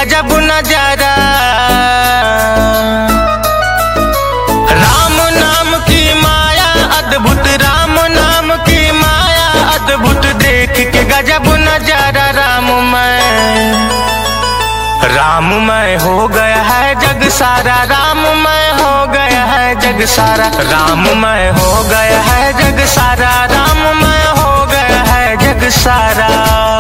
गजब नजारा। राम नाम की माया अद्भुत, राम नाम की माया अद्भुत, देख के गजब नजारा। राममय हो गया है जग सारा, राममय हो गया है जग सारा, राममय हो गया है जग सारा, राममय हो गया है जग सारा।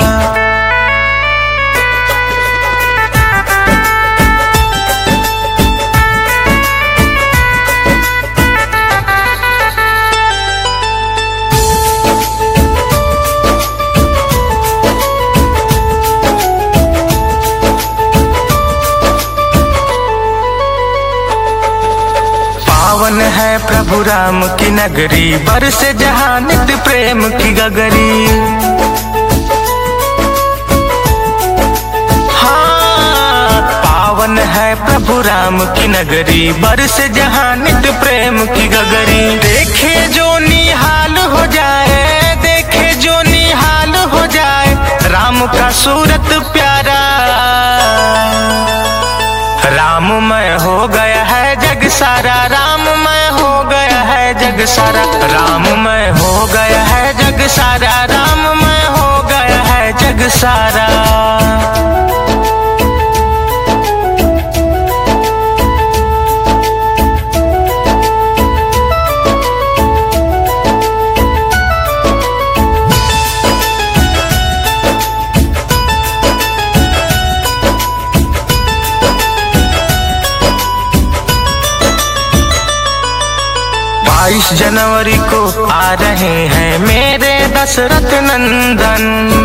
पावन है प्रभु राम की नगरी, बरसे जहाँ नित्य प्रेम की गगरी। हाँ, पावन है प्रभु राम की नगरी, बरसे जहाँ नित्य प्रेम की गगरी। देखे जो निहाल हो जाए, देखे जो निहाल हो जाए, राम का सूरत प्यारा। राममय हो गया है जग सारा, राममय हो गया है जग सारा, राममय हो गया है जग सारा, राममय हो गया है जग सारा। जनवरी को आ रहे हैं मेरे दशरथ नंदन।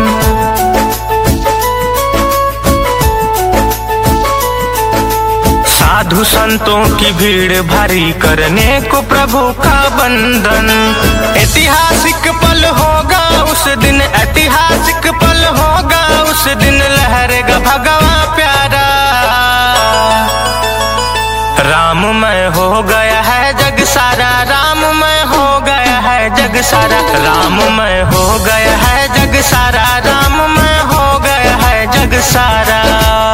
साधु संतों की भीड़ भारी करने को प्रभु का बंधन। ऐतिहासिक पल होगा उस दिन, ऐतिहासिक पल होगा उस दिन, लहरेगा भगवा प्यारा। राममय हो गया है जग सारा, राममय हो गया है जग सारा, राममय हो गया है जग सारा, राममय हो गया है जग सारा।